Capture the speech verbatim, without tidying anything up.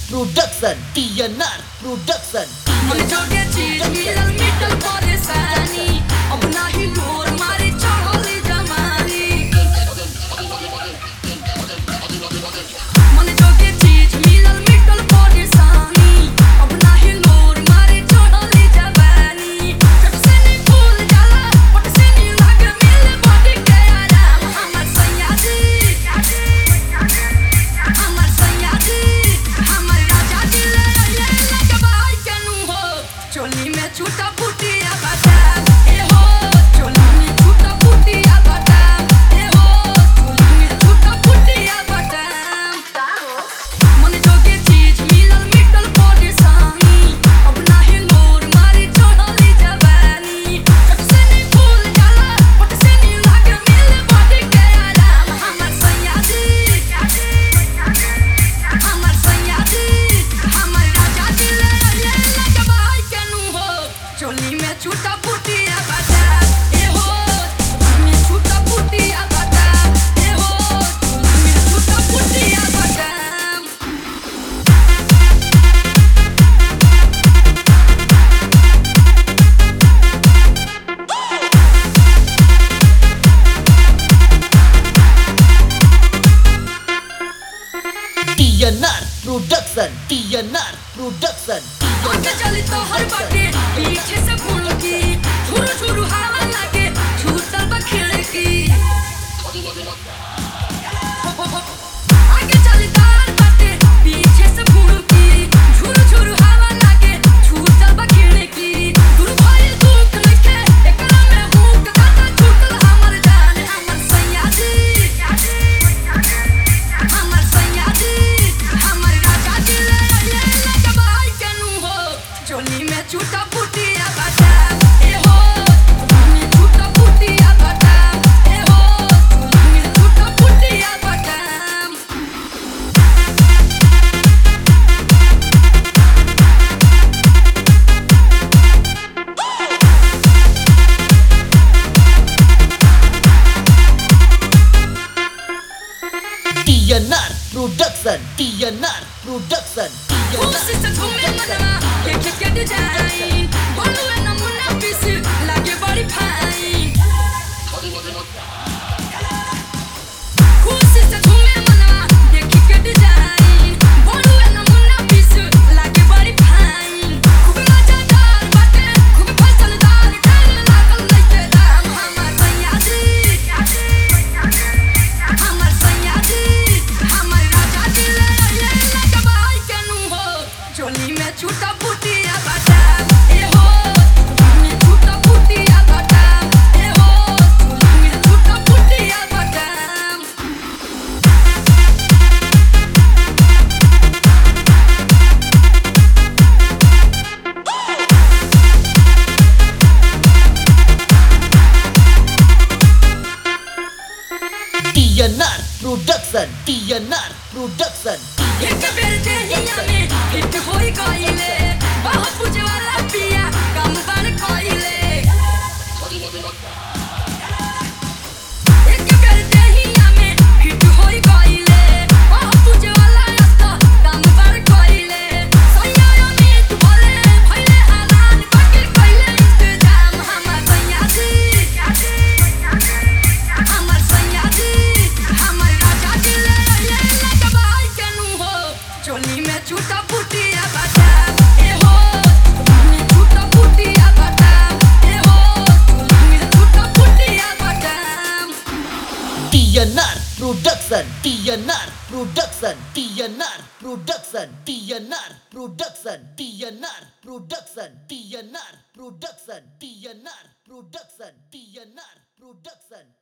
Production, T N R Production. मन जोगे चीज मिलल मिटल परेशानी अब नाही लोर मारी चढ़ली जमानी मन जोगे चीज मिलल मिटल परेशानी अब नाही लोर मारी चढ़ली जवानी जब से नी फूल जाला पट से नी लागे मिले बॉडी के आराम हमर सैया जी हमर सैया जी हमर राजा जी ले ले लगवाई केनु हो चोली में छूटा फुटिया बाटा ए हो चोली में छूटा फुटिया बाटा ए हो चोली में छूटा फुटिया बाटा मन जोगे चीज मिलल मिटल परेशानी अब नाही लोर मारी चढ़ली जवानी जब से नी फूल जाला पट से नी लागे मिले बॉडी के आराम हमर सैया जी हमर सैया जी हमर राजा जी ले ले लगवाई केनु हो चोली में छूटा फुटिया बाटा ए हो चोली में छूटा फुटिया बाटा ए हो चोली में छूटा फुटिया बाटा T N R Production, T N R Production. आगे चली तो हर बाटे पीछे से फुलकी झुरु झुरु हवा लागे छूटल बा खिड़की आगे चली तो हर बाटे पीछे से फुलकी झुरु झुरु हवा लागे छूटल बा खिड़की दूर भइल दुख नइखे एकरा में हुक काटा छूटल हमर जान हमर सैया जी हमर सैया जी हमर राजा जी ले ले लगवाई केनु हो चोली में छूटा फुटिया बाटा ए हो चोली में छूटा फुटिया बाटा ए हो चोली में छूटा फुटिया बाटा T N R Production, T N R Production. खुशी से झूमे मनवा देखे के डिजाइन बोलुए नमूना पीस लागे बड़ी फाइन खुशी से झूमे मनवा देखे के डिजाइन बोलुए नमूना पीस लागे बड़ी फाइन खूब मजेदार बाटे खूब फसलदार टाइम लागल नइखे दाम हमर सैया जी हमर सैया जी हमर राजा जी ले ले लगवाई केनु हो चोली में छूटा फुटिया बाटा ए हो चोली में छूटा फुटिया बाटा ए हो चोली में छूटा फुटिया बाटा T N R Production, T N R Production. एक बेर देहिया में हिट होई गइले बहुत पूजे वाला पिया काम बन कइले एक बेर देहिया में हिट होई गइले बहुत पूजे वाला अस्त काम बन कइले सैया अमित बोले भइले हलान बाकी कइले इंतजाम हमर सैया जी हमर सैया जी हमर राजा जी ले ले लगवाई केनु हो चोली में छूटा फुटिया बाटा ए हो चोली में छूटा फुटिया बाटा ए हो चोली में छूटा फुटिया बाटा T N R Production, T N R Production, T N R Production, T N R Production, T N R Production, T N R Production, T N R Production, T N R Production.